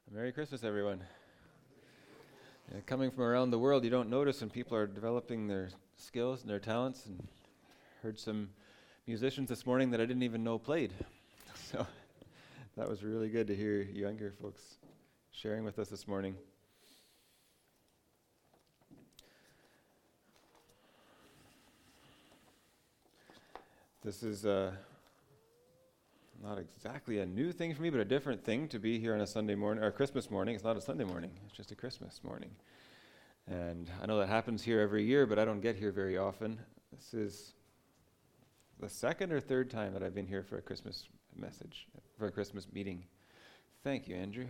Merry Christmas, everyone. Coming from around the world, you don't notice when people are developing their skills and their talents. And heard some musicians this morning that I didn't even know played. So that was really good to hear younger folks sharing with us this morning. This is not exactly a new thing for me, but a different thing to be here on a Sunday morning, or Christmas morning. It's not a Sunday morning, it's just a Christmas morning. And I know that happens here every year, but I don't get here very often. This is the second or third time that I've been here for a Christmas message, for a Christmas meeting. Thank you, Andrew.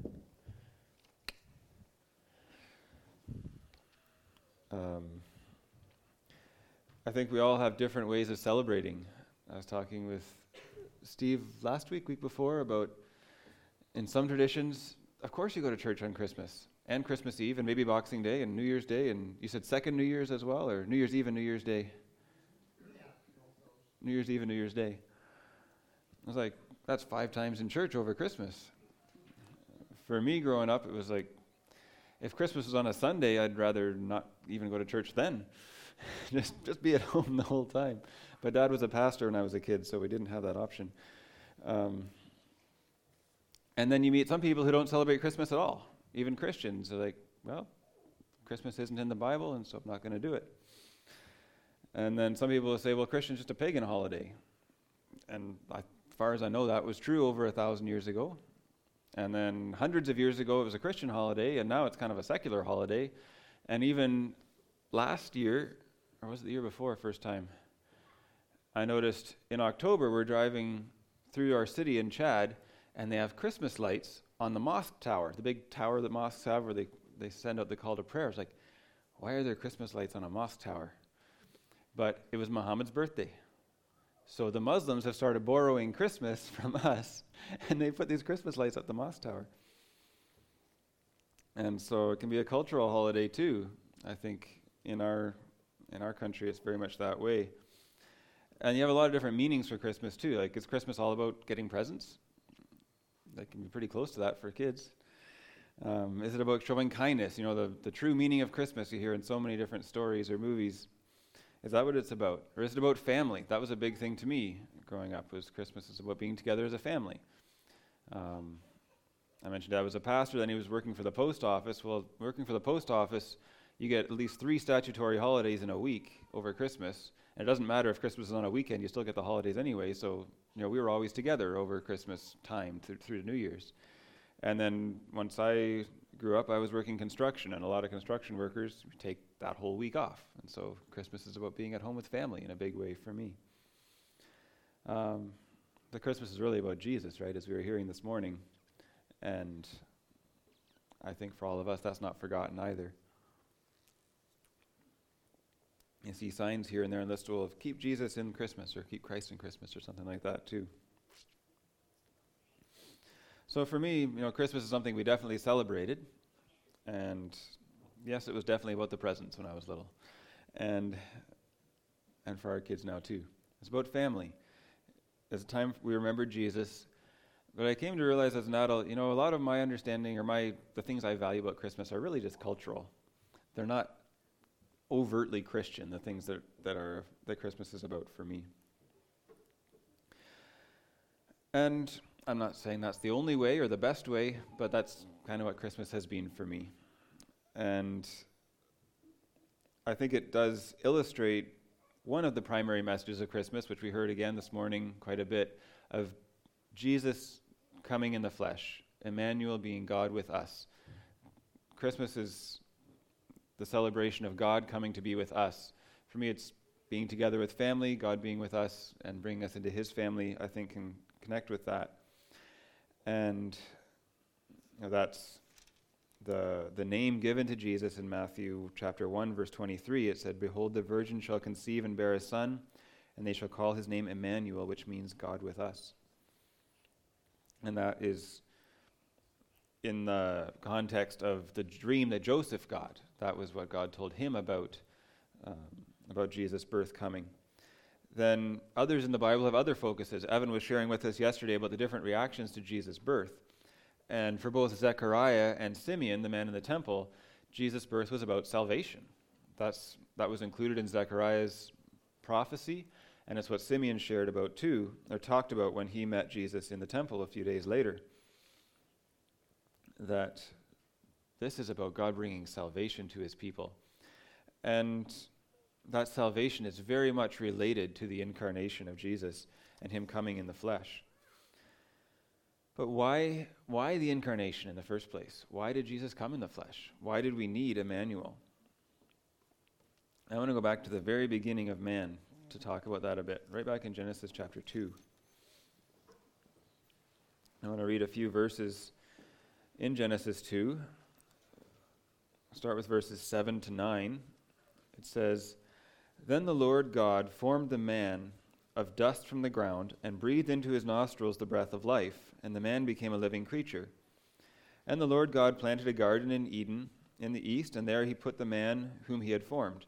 I think we all have different ways of celebrating. I was talking with Steve last week before, about in some traditions, of course you go to church on Christmas and Christmas Eve and maybe Boxing Day and New Year's Day, and you said second New Year's as well, or New Year's Eve and New Year's Day? Yeah. New Year's Eve and New Year's Day. I was like, that's 5 times in church over Christmas. For me growing up, it was like, if Christmas was on a Sunday, I'd rather not even go to church then. just be at home the whole time. But Dad was a pastor when I was a kid, so we didn't have that option. And then you meet some people who don't celebrate Christmas at all, even Christians. They're like, well, Christmas isn't in the Bible, and so I'm not going to do it. And then some people will say, well, Christmas is just a pagan holiday. And as far as I know, that was true over 1,000 years ago. And then hundreds of years ago, it was a Christian holiday, and now it's kind of a secular holiday. And even last year, or was it the year before, first time, I noticed in October we're driving through our city in Chad, and they have Christmas lights on the mosque tower, the big tower that mosques have where they send out the call to prayer. It's like, why are there Christmas lights on a mosque tower? But it was Muhammad's birthday. So the Muslims have started borrowing Christmas from us, and they put these Christmas lights at the mosque tower. And so it can be a cultural holiday too. I think in our country it's very much that way. And you have a lot of different meanings for Christmas too. Like, is Christmas all about getting presents? That can be pretty close to that for kids. Is it about showing kindness? You know, the true meaning of Christmas you hear in so many different stories or movies. Is that what it's about? Or is it about family? That was a big thing to me growing up, was Christmas is about being together as a family. I mentioned Dad was a pastor, then he was working for the post office. Well, working for the post office, you get at least 3 statutory holidays in a week over Christmas. And it doesn't matter if Christmas is on a weekend, you still get the holidays anyway. So, you know, we were always together over Christmas time through to New Year's. And then once I grew up, I was working construction, and a lot of construction workers take that whole week off. And so Christmas is about being at home with family in a big way for me. The Christmas is really about Jesus, right, as we were hearing this morning. And I think for all of us, that's not forgotten either. You see signs here and there on the stool of keep Jesus in Christmas or keep Christ in Christmas or something like that too. So for me, you know, Christmas is something we definitely celebrated. And yes, it was definitely about the presents when I was little. And for our kids now too. It's about family. It's a time we remember Jesus. But I came to realize as an adult, you know, a lot of my understanding or the things I value about Christmas are really just cultural. They're not overtly Christian, the things that Christmas is about for me. And I'm not saying that's the only way or the best way, but that's kind of what Christmas has been for me. And I think it does illustrate one of the primary messages of Christmas, which we heard again this morning quite a bit, of Jesus coming in the flesh, Emmanuel being God with us. Christmas is the celebration of God coming to be with us. For me, it's being together with family, God being with us and bringing us into his family, I think can connect with that. And you know, that's the name given to Jesus in Matthew chapter 1, verse 23. It said, "Behold, the virgin shall conceive and bear a son, and they shall call his name Emmanuel," which means God with us. And that is in the context of the dream that Joseph got. That was what God told him about Jesus' birth coming. Then others in the Bible have other focuses. Evan was sharing with us yesterday about the different reactions to Jesus' birth. And for both Zechariah and Simeon, the man in the temple, Jesus' birth was about salvation. That was included in Zechariah's prophecy, and it's what Simeon shared about too, or talked about when he met Jesus in the temple a few days later. That this is about God bringing salvation to his people. And that salvation is very much related to the incarnation of Jesus and him coming in the flesh. But why the incarnation in the first place? Why did Jesus come in the flesh? Why did we need Emmanuel? I want to go back to the very beginning of man to talk about that a bit, right back in Genesis chapter 2. I want to read a few verses in Genesis 2. I'll start with verses 7 to 9. It says, "Then the Lord God formed the man of dust from the ground and breathed into his nostrils the breath of life, and the man became a living creature. And the Lord God planted a garden in Eden in the east, and there he put the man whom he had formed.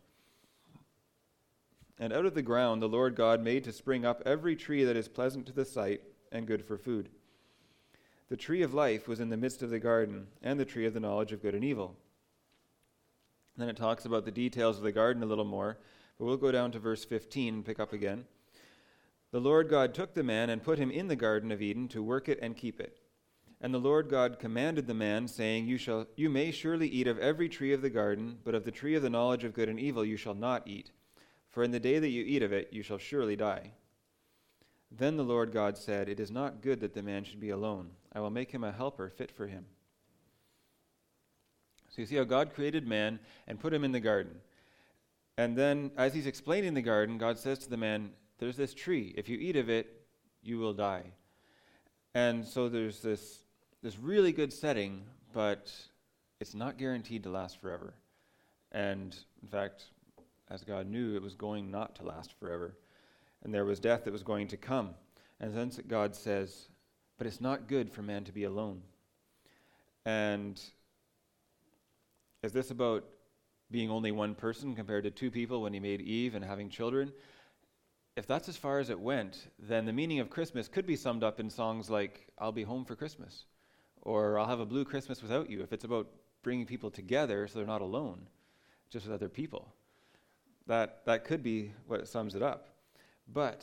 And out of the ground the Lord God made to spring up every tree that is pleasant to the sight and good for food. The tree of life was in the midst of the garden, and the tree of the knowledge of good and evil." Then it talks about the details of the garden a little more, but we'll go down to verse 15 and pick up again. "The Lord God took the man and put him in the garden of Eden to work it and keep it. And the Lord God commanded the man, saying, You may surely eat of every tree of the garden, but of the tree of the knowledge of good and evil you shall not eat. For in the day that you eat of it, you shall surely die. Then the Lord God said, It is not good that the man should be alone. I will make him a helper fit for him." So you see how God created man and put him in the garden. And then, as he's explaining the garden, God says to the man, there's this tree. If you eat of it, you will die. And so there's this really good setting, but it's not guaranteed to last forever. And in fact, as God knew, it was going not to last forever. And there was death that was going to come. And then God says, but it's not good for man to be alone. And is this about being only one person compared to two people when he made Eve and having children? If that's as far as it went, then the meaning of Christmas could be summed up in songs like, I'll be home for Christmas, or I'll have a blue Christmas without you, if it's about bringing people together so they're not alone, just with other people. That could be what sums it up. But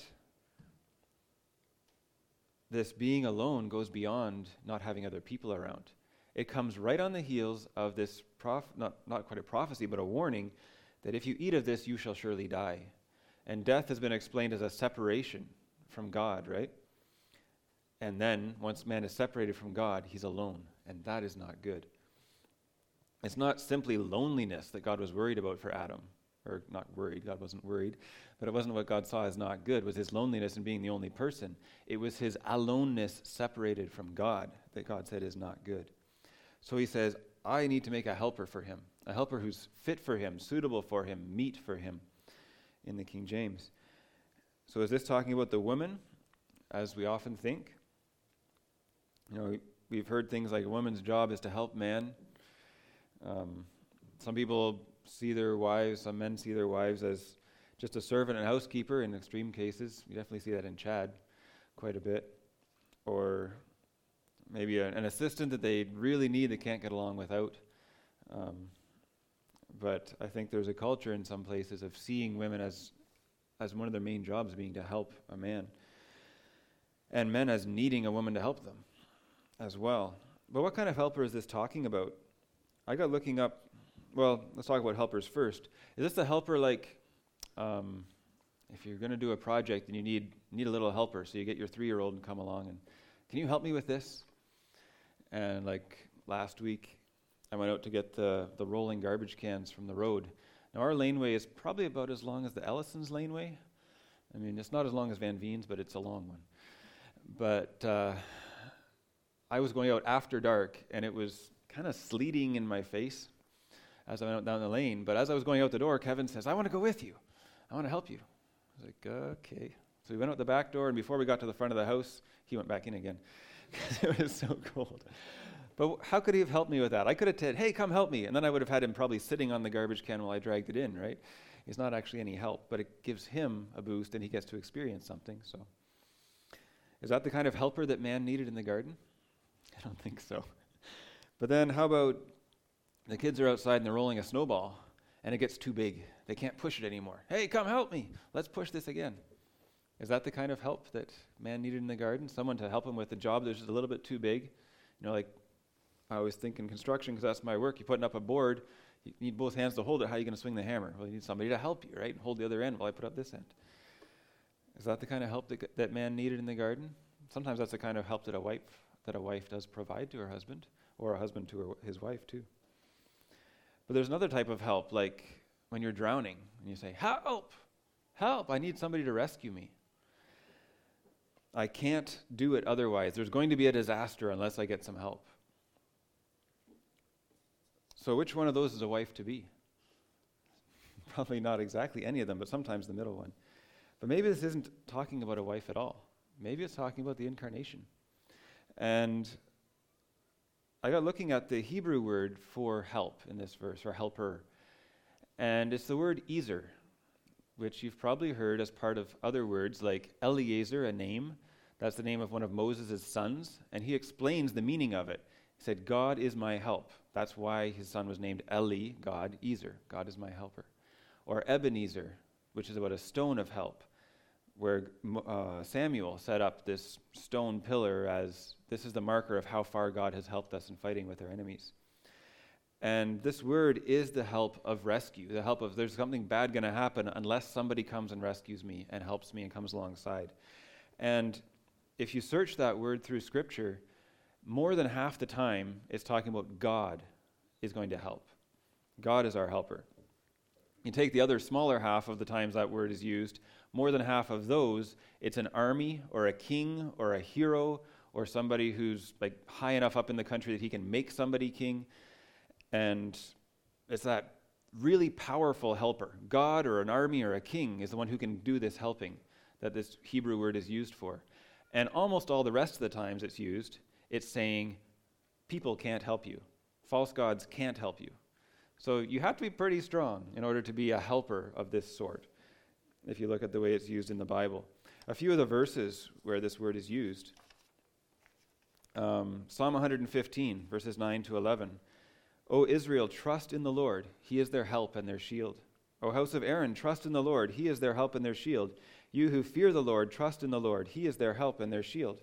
this being alone goes beyond not having other people around. It comes right on the heels of this, not quite a prophecy, but a warning that if you eat of this, you shall surely die. And death has been explained as a separation from God, right? And then, once man is separated from God, he's alone, and that is not good. It's not simply loneliness that God was worried about for Adam, or not worried, God wasn't worried, but it wasn't what God saw as not good, was his loneliness and being the only person. It was his aloneness separated from God that God said is not good. So he says, I need to make a helper for him, a helper who's fit for him, suitable for him, meet for him, in the King James. So is this talking about the woman, as we often think? You know, we've heard things like a woman's job is to help man. Some people see their wives, some men see their wives as just a servant and housekeeper in extreme cases. You definitely see that in Chad quite a bit. Or maybe an assistant that they really need, they can't get along without. But I think there's a culture in some places of seeing women as one of their main jobs being to help a man. And men as needing a woman to help them as well. But what kind of helper is this talking about? I got looking up, well, let's talk about helpers first. Is this a helper like, if you're going to do a project and you need a little helper, so you get your 3-year-old and come along and, can you help me with this? And like last week, I went out to get the rolling garbage cans from the road. Now our laneway is probably about as long as the Ellison's laneway. I mean, it's not as long as Van Veen's, but it's a long one. But I was going out after dark, and it was kind of sleeting in my face as I went down the lane. But as I was going out the door, Kevin says, I want to go with you. I want to help you. I was like, okay. So we went out the back door, and before we got to the front of the house, he went back in again because it was so cold. But how could he have helped me with that? I could have said, hey, come help me. And then I would have had him probably sitting on the garbage can while I dragged it in, right? He's not actually any help, but it gives him a boost and he gets to experience something. So, is that the kind of helper that man needed in the garden? I don't think so. But then how about the kids are outside and they're rolling a snowball and it gets too big. They can't push it anymore. Hey, come help me. Let's push this again. Is that the kind of help that man needed in the garden? Someone to help him with a job that's just a little bit too big? Like I always think in construction, because that's my work, you're putting up a board, you need both hands to hold it. How are you going to swing the hammer? Well, you need somebody to help you, right? Hold the other end while I put up this end. Is that the kind of help that man needed in the garden? Sometimes that's the kind of help that a wife does provide to her husband, or a husband to his wife too. But there's another type of help, like when you're drowning and you say, help, help, I need somebody to rescue me. I can't do it otherwise. There's going to be a disaster unless I get some help. So which one of those is a wife to be? Probably not exactly any of them, but sometimes the middle one. But maybe this isn't talking about a wife at all. Maybe it's talking about the incarnation. And I got looking at the Hebrew word for help in this verse, or helper. And it's the word Ezer, which you've probably heard as part of other words like Eliezer, a name. That's the name of one of Moses' sons. And he explains the meaning of it. He said, God is my help. That's why his son was named Eli, God, Ezer. God is my helper. Or Ebenezer, which is about a stone of help, where Samuel set up this stone pillar as this is the marker of how far God has helped us in fighting with our enemies. And this word is the help of rescue, the help of there's something bad going to happen unless somebody comes and rescues me and helps me and comes alongside. And if you search that word through Scripture, more than half the time it's talking about God is going to help. God is our helper. You take the other smaller half of the times that word is used, more than half of those, it's an army or a king or a hero or somebody who's like high enough up in the country that he can make somebody king. And it's that really powerful helper. God or an army or a king is the one who can do this helping that this Hebrew word is used for. And almost all the rest of the times it's used, it's saying people can't help you. False gods can't help you. So you have to be pretty strong in order to be a helper of this sort, if you look at the way it's used in the Bible. A few of the verses where this word is used. Psalm 115, verses 9 to 11. O Israel, trust in the Lord. He is their help and their shield. O house of Aaron, trust in the Lord. He is their help and their shield. You who fear the Lord, trust in the Lord. He is their help and their shield.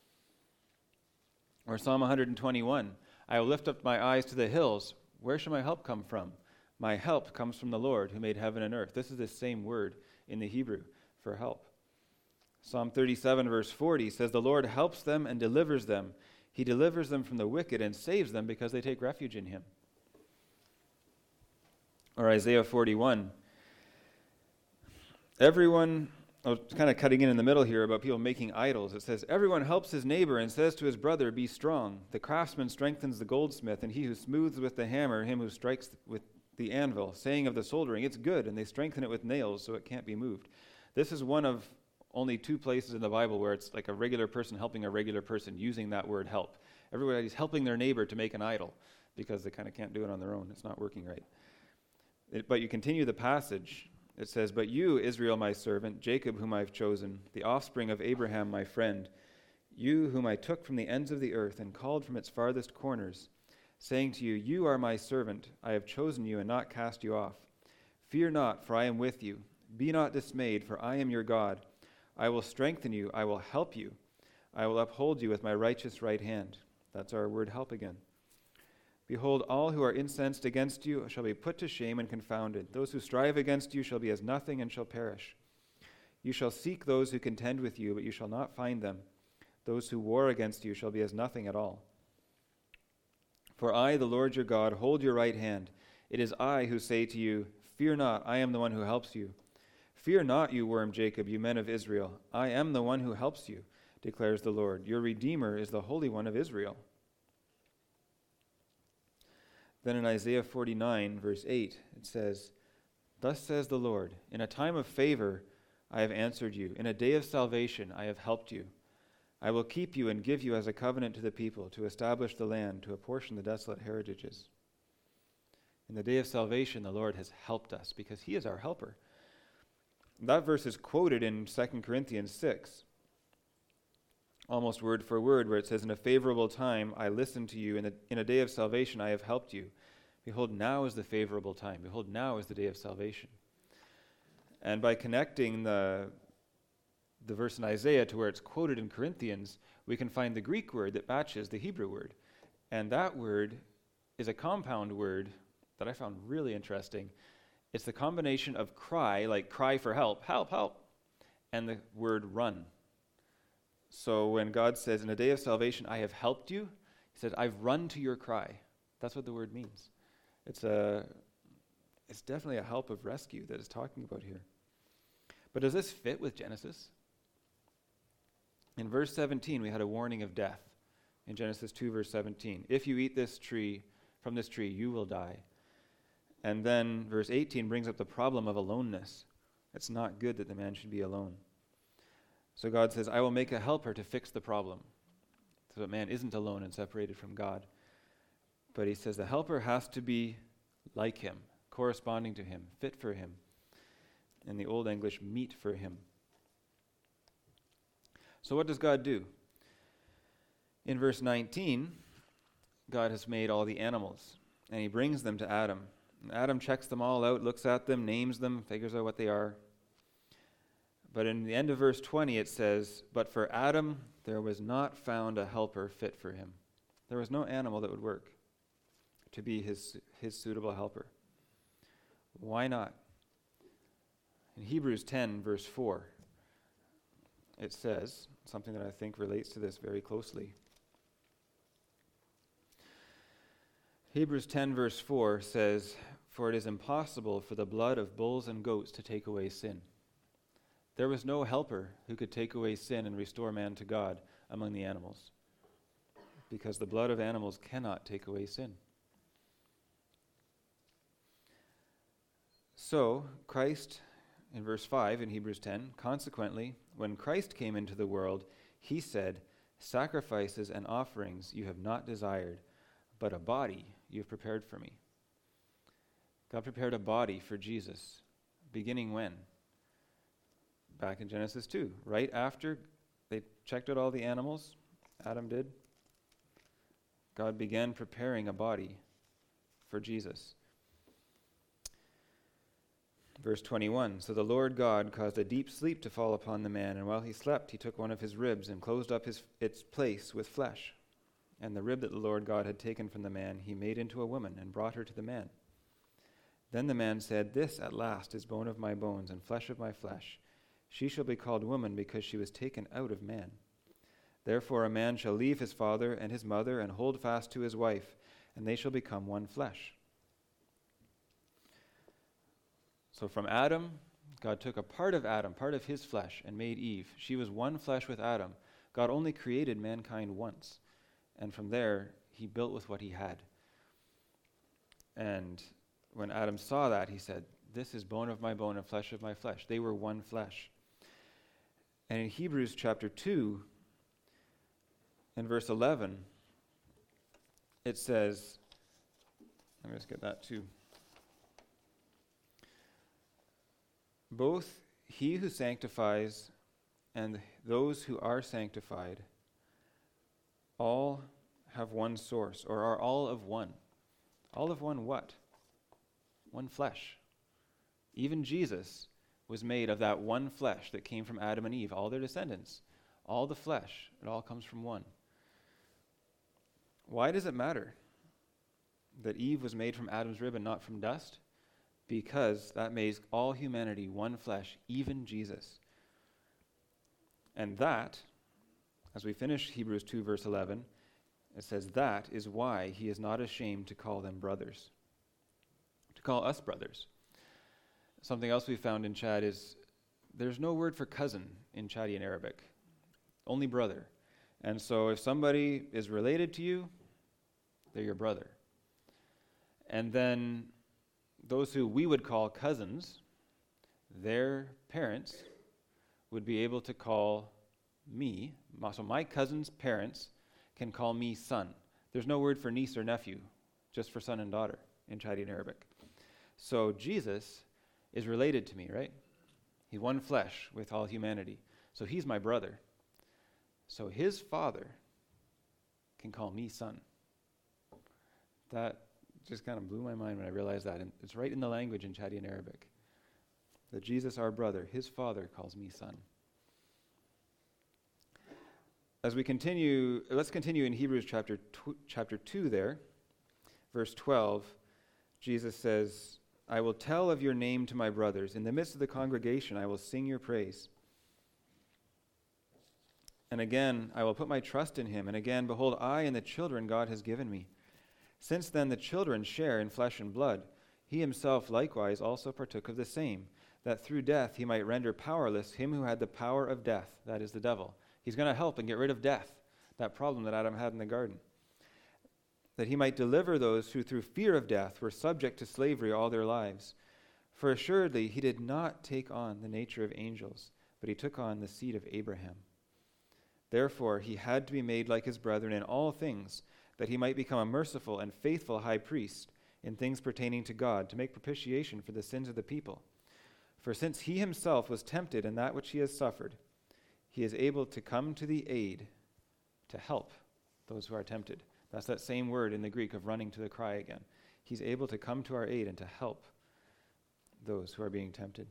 Or Psalm 121. I will lift up my eyes to the hills. Where shall my help come from? My help comes from the Lord who made heaven and earth. This is the same word in the Hebrew for help. Psalm 37 verse 40 says, the Lord helps them and delivers them. He delivers them from the wicked and saves them because they take refuge in him. Or Isaiah 41. Everyone, it's kind of cutting in the middle here about people making idols. It says, everyone helps his neighbor and says to his brother, be strong. The craftsman strengthens the goldsmith, and he who smooths with the hammer, him who strikes with the anvil, saying of the soldering, it's good, and they strengthen it with nails so it can't be moved. This is one of only two places in the Bible where it's like a regular person helping a regular person using that word help. Everybody's helping their neighbor to make an idol because they kind of can't do it on their own. It's not working right. But you continue the passage. It says, but you, Israel, my servant, Jacob, whom I've chosen, the offspring of Abraham, my friend, you whom I took from the ends of the earth and called from its farthest corners, saying to you, you are my servant. I have chosen you and not cast you off. Fear not, for I am with you. Be not dismayed, for I am your God. I will strengthen you. I will help you. I will uphold you with my righteous right hand. That's our word help again. Behold, all who are incensed against you shall be put to shame and confounded. Those who strive against you shall be as nothing and shall perish. You shall seek those who contend with you, but you shall not find them. Those who war against you shall be as nothing at all. For I, the Lord your God, hold your right hand. It is I who say to you, fear not, I am the one who helps you. Fear not, you worm Jacob, you men of Israel. I am the one who helps you, declares the Lord. Your Redeemer is the Holy One of Israel. Then in Isaiah 49, verse 8, it says, thus says the Lord, in a time of favor I have answered you. In a day of salvation I have helped you. I will keep you and give you as a covenant to the people, to establish the land, to apportion the desolate heritages. In the day of salvation, the Lord has helped us because he is our helper. That verse is quoted in 2 Corinthians 6. almost word for word, where it says, in a favorable time I listened to you, in a day of salvation I have helped you. Behold, now is the favorable time. Behold, now is the day of salvation. And by connecting the verse in Isaiah to where it's quoted in Corinthians, we can find the Greek word that matches the Hebrew word. And that word is a compound word that I found really interesting. It's the combination of cry, like cry for help, help, help, and the word run. So when God says, in a day of salvation, I have helped you, he says, I've run to your cry. That's what the word means. It's definitely a help of rescue that it's talking about here. But does this fit with Genesis? In verse 17, we had a warning of death. In Genesis 2, verse 17, if you eat from this tree, you will die. And then verse 18 brings up the problem of aloneness. It's not good that the man should be alone. So God says, I will make a helper to fix the problem, so that man isn't alone and separated from God. But he says the helper has to be like him, corresponding to him, fit for him. In the Old English, meet for him. So what does God do? In verse 19, God has made all the animals, and he brings them to Adam. And Adam checks them all out, looks at them, names them, figures out what they are. But in the end of verse 20, it says, but for Adam there was not found a helper fit for him. There was no animal that would work to be his suitable helper. Why not? In Hebrews 10, verse 4, it says something that I think relates to this very closely. Hebrews 10, verse 4 says, for it is impossible for the blood of bulls and goats to take away sin. There was no helper who could take away sin and restore man to God among the animals, because the blood of animals cannot take away sin. So, Christ, in verse 5 in Hebrews 10, consequently, when Christ came into the world, he said, sacrifices and offerings you have not desired, but a body you have prepared for me. God prepared a body for Jesus, beginning when? Back in Genesis 2, right after they checked out all the animals, Adam did, God began preparing a body for Jesus. Verse 21, so the Lord God caused a deep sleep to fall upon the man, and while he slept, he took one of his ribs and closed up its place with flesh. And the rib that the Lord God had taken from the man, he made into a woman and brought her to the man. Then the man said, this at last is bone of my bones and flesh of my flesh. She shall be called woman because she was taken out of man. Therefore a man shall leave his father and his mother and hold fast to his wife, and they shall become one flesh. So from Adam, God took a part of Adam, part of his flesh, and made Eve. She was one flesh with Adam. God only created mankind once. And from there, he built with what he had. And when Adam saw that, he said, this is bone of my bone and flesh of my flesh. They were one flesh. And in Hebrews chapter 2, in verse 11, it says, let me just get that too. Both he who sanctifies and those who are sanctified all have one source, or are all of one. All of one what? One flesh. Even Jesus was made of that one flesh that came from Adam and Eve, all their descendants. All the flesh, it all comes from one. Why does it matter that Eve was made from Adam's rib and not from dust? Because that makes all humanity one flesh, even Jesus. And that, as we finish Hebrews 2, verse 11, it says, that is why he is not ashamed to call them brothers, to call us brothers. Something else we found in Chad is there's no word for cousin in Chadian Arabic, only brother. And so if somebody is related to you, they're your brother. And then those who we would call cousins, their parents would be able to call me, so my cousin's parents can call me son. There's no word for niece or nephew, just for son and daughter in Chadian Arabic. So Jesus is related to me, right? He's one flesh with all humanity. So he's my brother. so his Father can call me son. That just kind of blew my mind when I realized that. And it's right in the language in Chaldean Arabic. That Jesus, our brother, his Father calls me son. As we continue, let's continue in Hebrews chapter 2 there. Verse 12, Jesus says, I will tell of your name to my brothers. In the midst of the congregation, I will sing your praise. And again, I will put my trust in him. And again, behold, I and the children God has given me. Since then the children share in flesh and blood, he himself likewise also partook of the same, that through death he might render powerless him who had the power of death, that is the devil. He's going to help and get rid of death, that problem that Adam had in the garden. That he might deliver those who through fear of death were subject to slavery all their lives. For assuredly he did not take on the nature of angels, but he took on the seed of Abraham. Therefore he had to be made like his brethren in all things, that he might become a merciful and faithful high priest in things pertaining to God, to make propitiation for the sins of the people. For since he himself was tempted in that which he has suffered, he is able to come to the aid, to help those who are tempted. That's that same word in the Greek of running to the cry again. He's able to come to our aid and to help those who are being tempted.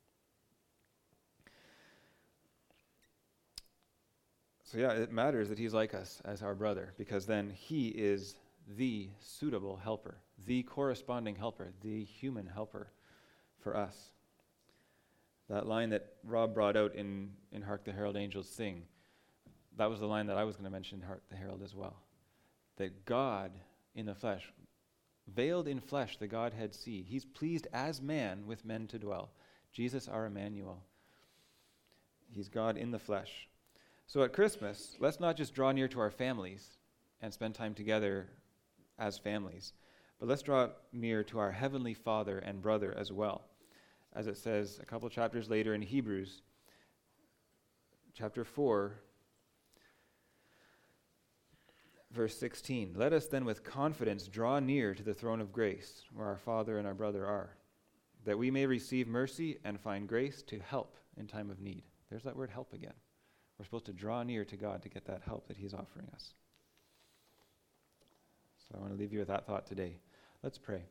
So yeah, it matters that he's like us as our brother, because then he is the suitable helper, the corresponding helper, the human helper for us. That line that Rob brought out in Hark the Herald Angels Sing, that was the line that I was going to mention in Hark the Herald as well. That God in the flesh, veiled in flesh, the Godhead see. He's pleased as man with men to dwell. Jesus our Emmanuel. He's God in the flesh. So at Christmas, let's not just draw near to our families and spend time together as families, but let's draw near to our Heavenly Father and brother as well. As it says a couple chapters later in Hebrews, chapter 4, verse 16. Let us then with confidence draw near to the throne of grace, where our Father and our brother are, that we may receive mercy and find grace to help in time of need. There's that word help again. We're supposed to draw near to God to get that help that he's offering us. So I want to leave you with that thought today. Let's pray.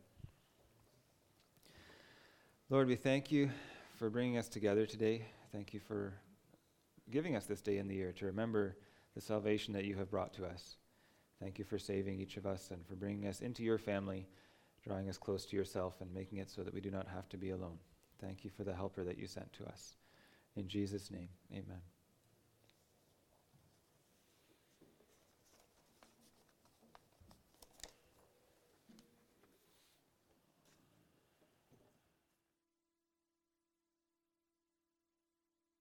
Lord, we thank you for bringing us together today. Thank you for giving us this day in the year to remember the salvation that you have brought to us. Thank you for saving each of us and for bringing us into your family, drawing us close to yourself and making it so that we do not have to be alone. Thank you for the helper that you sent to us. In Jesus' name, amen.